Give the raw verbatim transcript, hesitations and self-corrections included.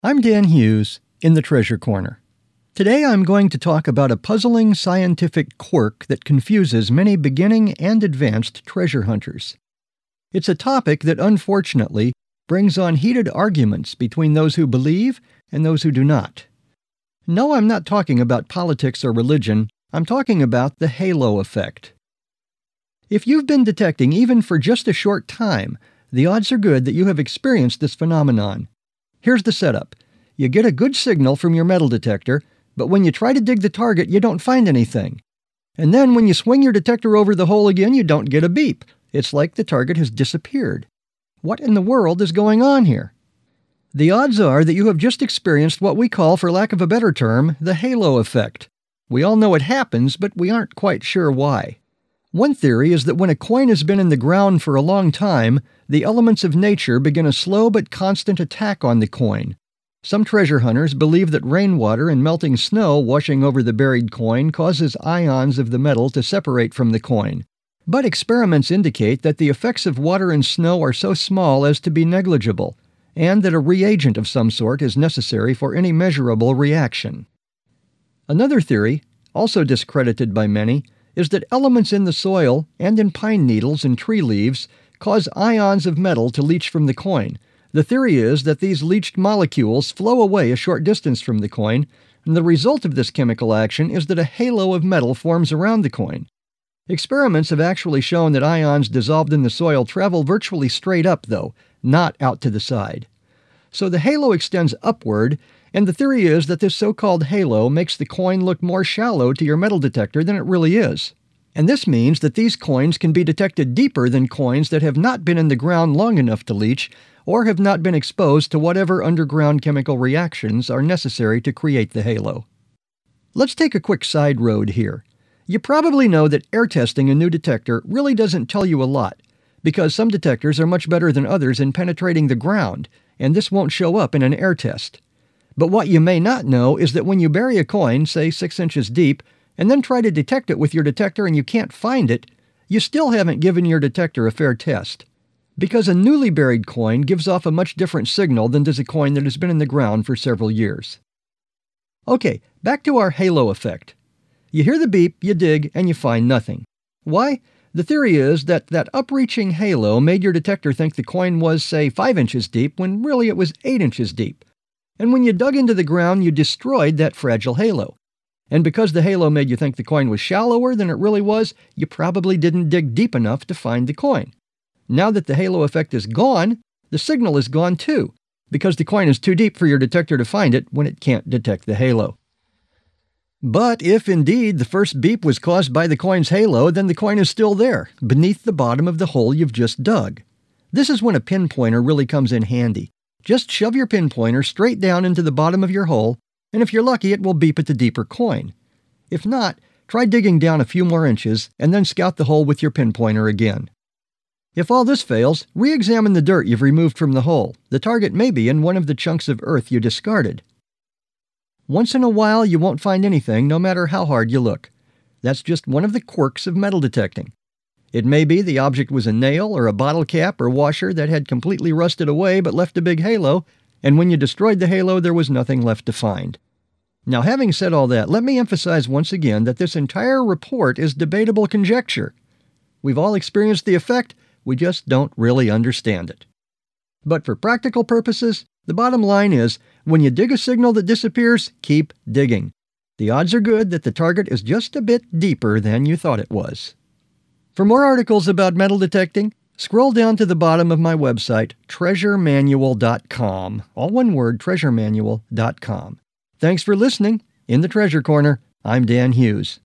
I'm Dan Hughes in the Treasure Corner. Today I'm going to talk about a puzzling scientific quirk that confuses many beginning and advanced treasure hunters. It's a topic that unfortunately brings on heated arguments between those who believe and those who do not. No, I'm not talking about politics or religion. I'm talking about the halo effect. If you've been detecting even for just a short time, the odds are good that you have experienced this phenomenon. Here's the setup. You get a good signal from your metal detector, but when you try to dig the target, you don't find anything. And then when you swing your detector over the hole again, you don't get a beep. It's like the target has disappeared. What in the world is going on here? The odds are that you have just experienced what we call, for lack of a better term, the halo effect. We all know it happens, but we aren't quite sure why. One theory is that when a coin has been in the ground for a long time, the elements of nature begin a slow but constant attack on the coin. Some treasure hunters believe that rainwater and melting snow washing over the buried coin causes ions of the metal to separate from the coin. But experiments indicate that the effects of water and snow are so small as to be negligible, and that a reagent of some sort is necessary for any measurable reaction. Another theory, also discredited by many, is that elements in the soil and in pine needles and tree leaves cause ions of metal to leach from the coin. The theory is that these leached molecules flow away a short distance from the coin, and the result of this chemical action is that a halo of metal forms around the coin. Experiments have actually shown that ions dissolved in the soil travel virtually straight up, though, not out to the side. So the halo extends upward, and the theory is that this so-called halo makes the coin look more shallow to your metal detector than it really is. And this means that these coins can be detected deeper than coins that have not been in the ground long enough to leach, or have not been exposed to whatever underground chemical reactions are necessary to create the halo. Let's take a quick side road here. You probably know that air testing a new detector really doesn't tell you a lot, because some detectors are much better than others in penetrating the ground, and this won't show up in an air test. But what you may not know is that when you bury a coin, say six inches deep, and then try to detect it with your detector and you can't find it, you still haven't given your detector a fair test. Because a newly buried coin gives off a much different signal than does a coin that has been in the ground for several years. Okay, back to our halo effect. You hear the beep, you dig, and you find nothing. Why? The theory is that that upreaching halo made your detector think the coin was, say, five inches deep, when really it was eight inches deep. And when you dug into the ground, you destroyed that fragile halo. And because the halo made you think the coin was shallower than it really was, you probably didn't dig deep enough to find the coin. Now that the halo effect is gone, the signal is gone too, because the coin is too deep for your detector to find it when it can't detect the halo. But if indeed the first beep was caused by the coin's halo, then the coin is still there, beneath the bottom of the hole you've just dug. This is when a pinpointer really comes in handy. Just shove your pinpointer straight down into the bottom of your hole, and if you're lucky, it will beep at the deeper coin. If not, try digging down a few more inches and then scout the hole with your pinpointer again. If all this fails, re-examine the dirt you've removed from the hole. The target may be in one of the chunks of earth you discarded. Once in a while, you won't find anything, no matter how hard you look. That's just one of the quirks of metal detecting. It may be the object was a nail or a bottle cap or washer that had completely rusted away but left a big halo, and when you destroyed the halo, there was nothing left to find. Now, having said all that, let me emphasize once again that this entire report is debatable conjecture. We've all experienced the effect, we just don't really understand it. But for practical purposes, the bottom line is, when you dig a signal that disappears, keep digging. The odds are good that the target is just a bit deeper than you thought it was. For more articles about metal detecting, scroll down to the bottom of my website, treasure manual dot com. All one word, treasure manual dot com. Thanks for listening. In the Treasure Corner, I'm Dan Hughes.